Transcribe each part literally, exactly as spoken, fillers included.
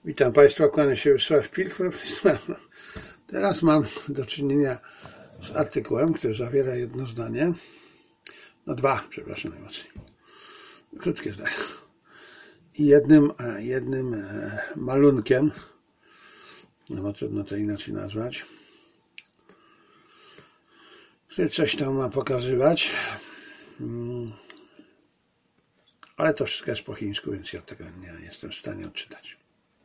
Witam Państwa, kłania się Wiesław Pilk. Teraz mam do czynienia z artykułem, który zawiera jedno zdanie, no dwa, przepraszam najmocniej, krótkie zdanie, i jednym, jednym malunkiem, no bo trudno to inaczej nazwać, który coś tam ma pokazywać, ale to wszystko jest po chińsku, więc ja tego nie jestem w stanie odczytać.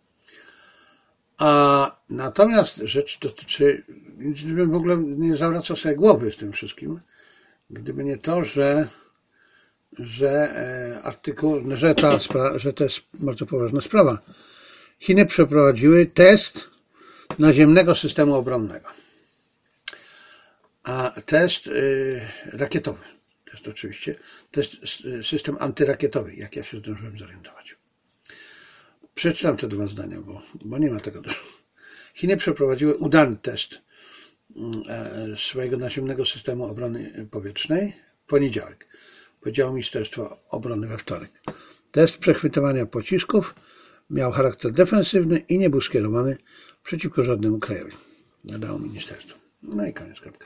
A natomiast rzecz dotyczy, gdybym w ogóle nie zawracał sobie głowy z tym wszystkim, gdyby nie to, że, że artykuł, że, ta spra- że to jest bardzo poważna sprawa. Chiny przeprowadziły test naziemnego systemu obronnego. A test yy, rakietowy, to jest oczywiście, to jest system antyrakietowy, jak ja się zdążyłem zorientować. Przeczytam te dwa zdania, bo, bo nie ma tego dużo. Chiny przeprowadziły udany test swojego naziemnego systemu obrony powietrznej w poniedziałek, powiedziało Ministerstwo Obrony we wtorek. Test przechwytywania pocisków miał charakter defensywny i nie był skierowany przeciwko żadnemu krajowi, nadało ministerstwo. No i koniec, kropka.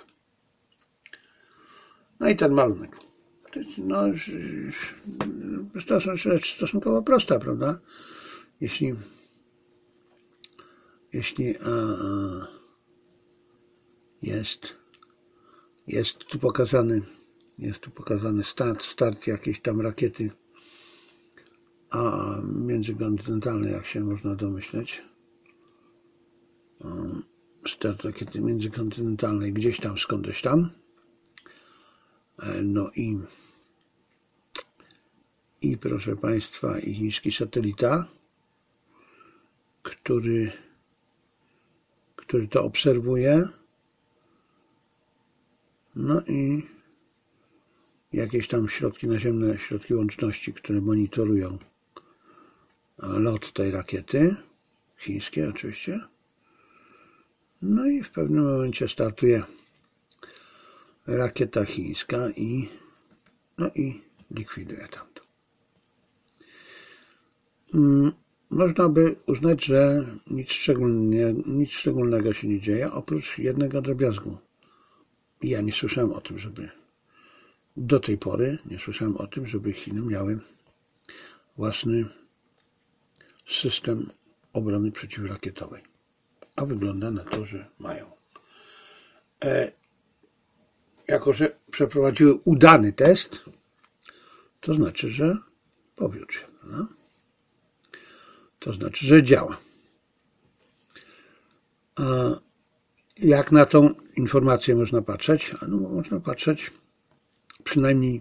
No i ten malunek. No, to jest rzecz stosunkowo prosta, prawda? Jeśli, jeśli a, a, jest, jest tu pokazany, jest tu pokazany start, start jakiejś tam rakiety a międzykontynentalnej, jak się można domyśleć, start rakiety międzykontynentalnej gdzieś tam, skądś tam, no i i proszę Państwa, i chiński satelita, który, który to obserwuje, no i jakieś tam środki naziemne, środki łączności, które monitorują lot tej rakiety, chińskie oczywiście, no i w pewnym momencie startuje rakieta chińska i no i likwiduje tamto. Można by uznać, że nic, szczególnie, nic szczególnego się nie dzieje, oprócz jednego drobiazgu. I ja nie słyszałem o tym, żeby do tej pory nie słyszałem o tym, żeby Chiny miały własny system obrony przeciwrakietowej. A wygląda na to, że mają. E, jako, że przeprowadziły udany test, to znaczy, że powiódł się. No? To znaczy, że działa. A jak na tą informację można patrzeć? No, można patrzeć przynajmniej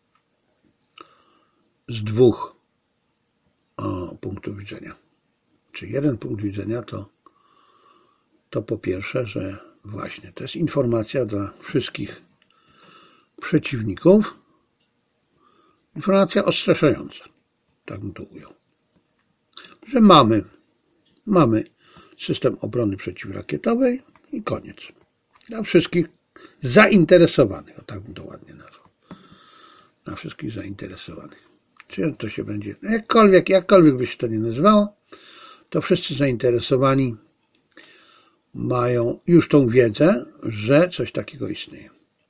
z dwóch o, punktów widzenia. Czy jeden punkt widzenia to, to po pierwsze, że właśnie to jest informacja dla wszystkich przeciwników, informacja odstraszająca, tak bym to ujął, że mamy, mamy system obrony przeciwrakietowej i koniec. Dla wszystkich zainteresowanych, o tak bym to ładnie nazwał. Dla wszystkich zainteresowanych. Czy to się będzie, jakkolwiek, jakkolwiek by się to nie nazywało, to wszyscy zainteresowani mają już tą wiedzę, że coś takiego istnieje.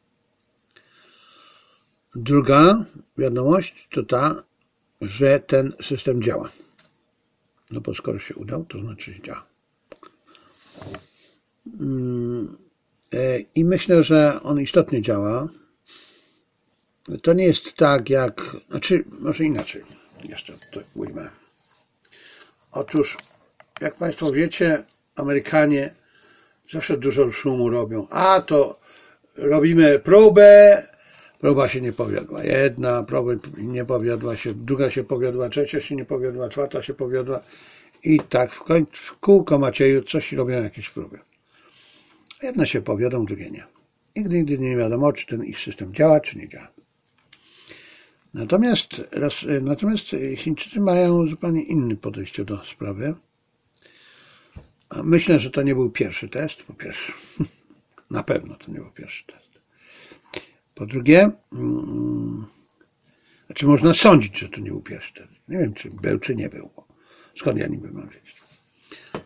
Druga wiadomość to ta, że ten system działa. No bo skoro się udał, to znaczy, że działa. I myślę, że on istotnie działa. To nie jest tak jak, znaczy może inaczej, jeszcze to ujmę. Otóż, jak Państwo wiecie, Amerykanie zawsze dużo szumu robią. A to robimy próbę, próba się nie powiodła. Jedna próba nie powiodła się, druga się powiodła, trzecia się nie powiodła, czwarta się powiodła. I tak w końcu, w kółko Macieju coś robią jakieś próby. Jedne się powiodą, drugie nie. Nigdy, nigdy nie wiadomo, czy ten ich system działa, czy nie działa. Natomiast, natomiast Chińczycy mają zupełnie inne podejście do sprawy. Myślę, że to nie był pierwszy test, po pierwsze. Na pewno to nie był pierwszy test. Po drugie, znaczy można sądzić, że to nie był pierwszy test. Nie wiem, czy był, czy nie był. Skąd ja niby mam wiedzieć?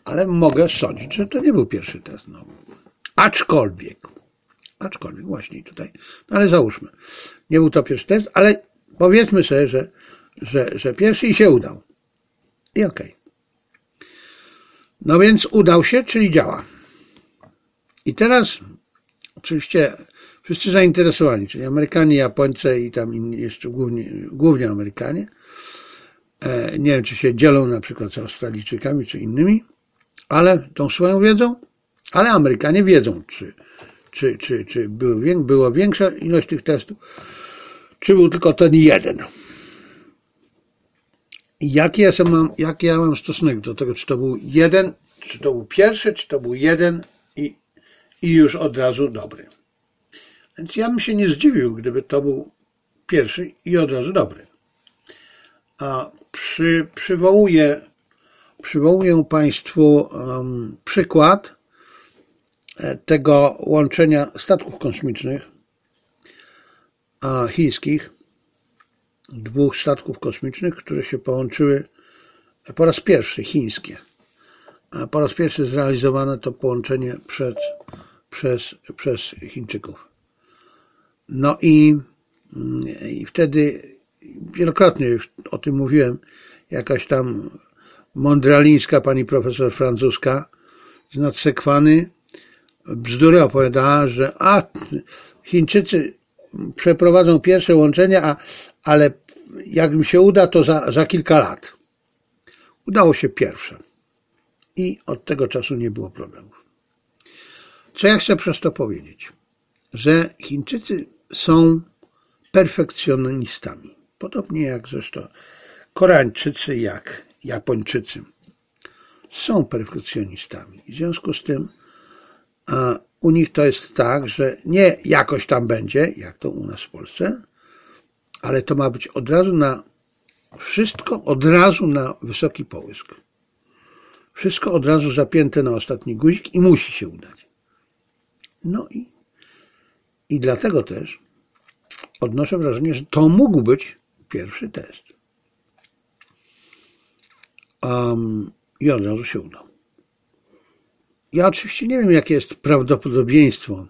ale mogę sądzić, że to nie był pierwszy test. No. Aczkolwiek, aczkolwiek właśnie tutaj, no ale załóżmy, nie był to pierwszy test, ale powiedzmy sobie, że, że, że pierwszy i się udał. I okej. Okay. No więc udał się, czyli działa. I teraz oczywiście wszyscy zainteresowani, czyli Amerykanie, Japońcy i tam inni, jeszcze głównie, głównie Amerykanie. E, nie wiem, czy się dzielą na przykład z Australijczykami, czy innymi, ale tą swoją wiedzą, ale Amerykanie wiedzą, czy, czy, czy, czy było, była większa ilość tych testów, czy był tylko ten jeden. I jaki ja, mam, jaki ja mam stosunek do tego, czy to był jeden, czy to był pierwszy, czy to był jeden i, i już od razu dobry. Więc ja bym się nie zdziwił, gdyby to był pierwszy i od razu dobry. A przy, przywołuję, przywołuję Państwu um, przykład tego łączenia statków kosmicznych a chińskich, dwóch statków kosmicznych, które się połączyły po raz pierwszy, chińskie. A po raz pierwszy zrealizowane to połączenie przed, przez, przez Chińczyków. No i, i wtedy wielokrotnie już o tym mówiłem, jakaś tam mondralińska pani profesor francuska z Nadsekwany bzdury opowiadała, że a Chińczycy przeprowadzą pierwsze łączenie, a, ale jak im się uda, to za, za kilka lat. Udało się pierwsze. I od tego czasu nie było problemów. Co ja chcę przez to powiedzieć? Że Chińczycy są perfekcjonistami. Podobnie jak zresztą Koreańczycy, jak Japończycy. Są perfekcjonistami. W związku z tym a u nich to jest tak, że nie jakoś tam będzie, jak to u nas w Polsce, ale to ma być od razu na wszystko, od razu na wysoki połysk. Wszystko od razu zapięte na ostatni guzik i musi się udać. No i, i dlatego też odnoszę wrażenie, że to mógł być pierwszy test. Um, I od razu się udał. Ja oczywiście nie wiem, jakie jest prawdopodobieństwo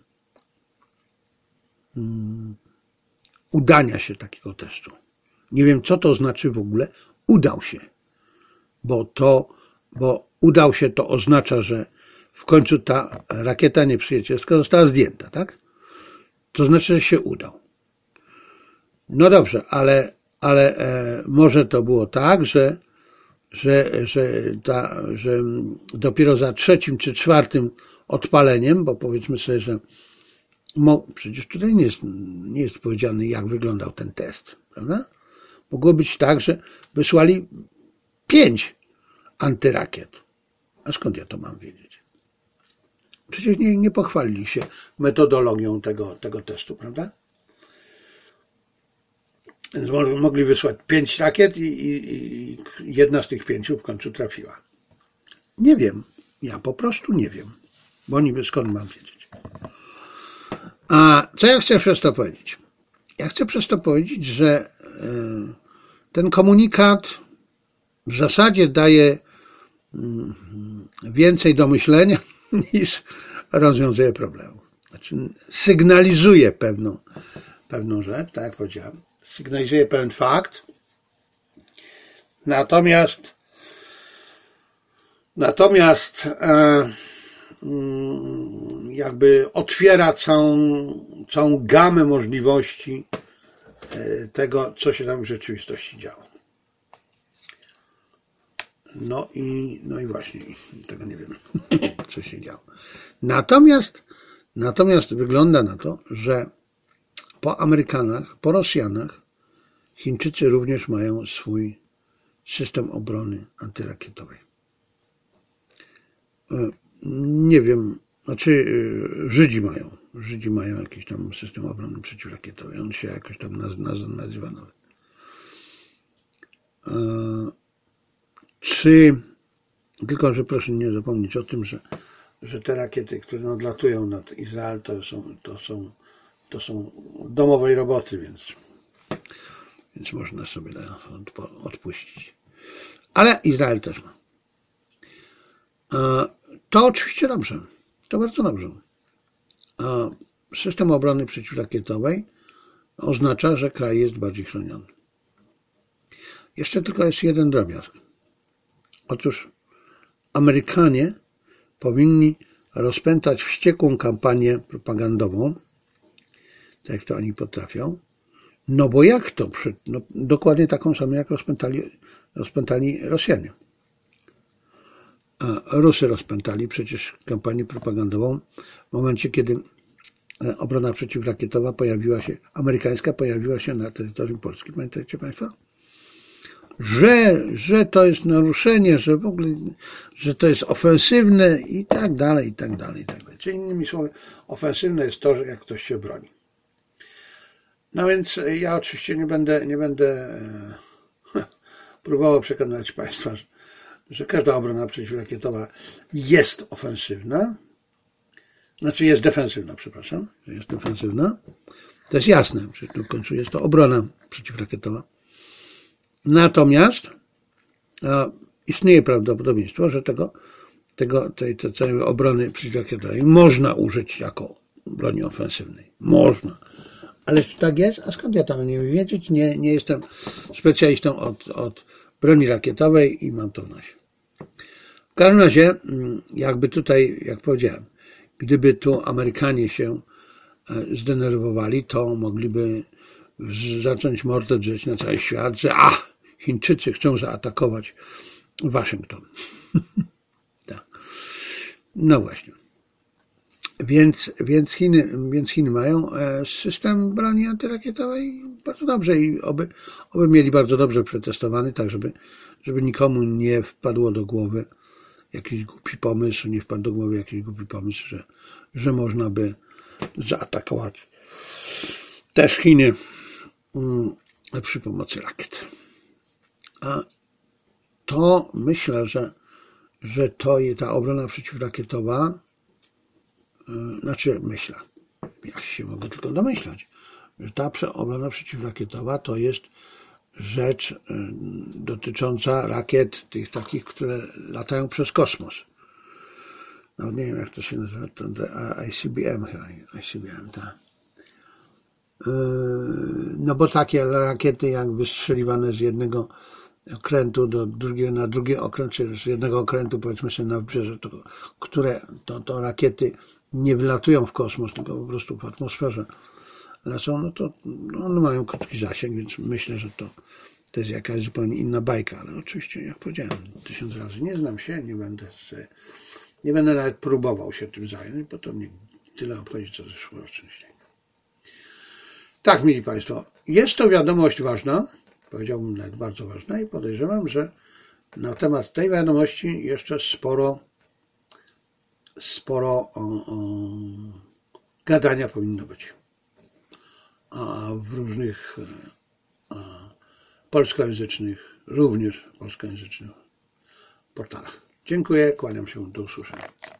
um, udania się takiego testu. Nie wiem, co to znaczy w ogóle udał się. Bo to, bo udał się to oznacza, że w końcu ta rakieta nieprzyjacielska została zdjęta, tak? To znaczy, że się udał. No dobrze, ale, ale e, może to było tak, że, że, że, ta, że dopiero za trzecim czy czwartym odpaleniem, bo powiedzmy sobie, że mo, przecież tutaj nie jest, nie jest powiedziane, jak wyglądał ten test, prawda? Mogło być tak, że wysłali pięć antyrakiet. A skąd ja to mam wiedzieć? Przecież nie, nie pochwalili się metodologią tego, tego testu, prawda? Więc mogli wysłać pięć rakiet i, i, i jedna z tych pięciu w końcu trafiła. Nie wiem. Ja po prostu nie wiem. Bo niby skąd mam wiedzieć. A co ja chcę przez to powiedzieć? Ja chcę przez to powiedzieć, że ten komunikat w zasadzie daje więcej do myślenia niż rozwiązuje problemów. Znaczy sygnalizuje pewną, pewną rzecz, tak jak powiedziałem. Sygnalizuje pewien fakt. Natomiast natomiast e, jakby otwiera całą, całą gamę możliwości tego, co się tam w rzeczywistości działo. No i, no i właśnie, tego nie wiem, co się działo. Natomiast, natomiast wygląda na to, że po Amerykanach, po Rosjanach, Chińczycy również mają swój system obrony antyrakietowej. Nie wiem, znaczy Żydzi mają, Żydzi mają jakiś tam system obrony przeciwrakietowej, on się jakoś tam nazywa nawet. Czy, tylko że proszę nie zapomnieć o tym, że, że te rakiety, które nadlatują nad Izrael, to są, to są, to są domowej roboty, więc, więc można sobie odpuścić. Ale Izrael też ma. To oczywiście dobrze, to bardzo dobrze. System obrony przeciwrakietowej oznacza, że kraj jest bardziej chroniony. Jeszcze tylko jest jeden drobiazg. Otóż Amerykanie powinni rozpętać wściekłą kampanię propagandową, tak jak to oni potrafią, no bo jak to? No, dokładnie taką samą, jak rozpętali, rozpętali Rosjanie. A Rusy rozpętali przecież kampanię propagandową w momencie, kiedy obrona przeciwrakietowa pojawiła się, amerykańska pojawiła się na terytorium Polski. Pamiętacie Państwo? Że, że to jest naruszenie, że w ogóle, że to jest ofensywne i tak dalej, i tak dalej, i tak dalej. Czyli innymi słowy, ofensywne jest to, że jak ktoś się broni. No więc ja oczywiście nie będę, nie będę e, próbował przekonać Państwa, że, że każda obrona przeciwrakietowa jest ofensywna. Znaczy jest defensywna, przepraszam, że jest defensywna. To jest jasne, że w końcu jest to obrona przeciwrakietowa. Natomiast a, istnieje prawdopodobieństwo, że tego, tego, tej, tej całej obrony przeciwrakietowej można użyć jako broni ofensywnej. Można. Ale czy tak jest? A skąd ja tam nie wiem wiedzieć? Nie, nie jestem specjalistą od, od broni rakietowej i mam to w nosie. W każdym razie, jakby tutaj, jak powiedziałem, gdyby tu Amerykanie się zdenerwowali, to mogliby zacząć mordę drzeć na cały świat, że a, Chińczycy chcą zaatakować Waszyngton. Tak. No właśnie. Więc, więc, Chiny, więc Chiny mają system broni antyrakietowej bardzo dobrze i oby, oby mieli bardzo dobrze przetestowany, tak żeby, żeby nikomu nie wpadło do głowy jakiś głupi pomysł, nie wpadł do głowy jakiś głupi pomysł, że, że można by zaatakować też Chiny przy pomocy rakiet. A to myślę, że, że to ta obrona przeciwrakietowa, znaczy myślę, ja się mogę tylko domyślać, że ta obrona przeciwrakietowa to jest rzecz dotycząca rakiet tych takich, które latają przez kosmos. No nie wiem, jak to się nazywa, to I C B M chyba, I C B M, tak. No bo takie rakiety jak wystrzeliwane z jednego okrętu do drugiego, na drugi okręt, czy z jednego okrętu powiedzmy sobie na wybrzeże, to, które to, to rakiety nie wylatują w kosmos, tylko po prostu w atmosferze lecą, no to no one mają krótki zasięg, więc myślę, że to, to jest jakaś zupełnie inna bajka, ale oczywiście, jak powiedziałem tysiąc razy, nie znam się, nie będę z, nie będę nawet próbował się tym zająć, bo to mnie tyle obchodzi, co zeszłoroczny śnieg. Tak, mili Państwo, jest to wiadomość ważna, powiedziałbym nawet bardzo ważna i podejrzewam, że na temat tej wiadomości jeszcze sporo sporo o, o gadania powinno być. A w różnych a, polskojęzycznych, również polskojęzycznych portalach. Dziękuję, kłaniam się, do usłyszenia.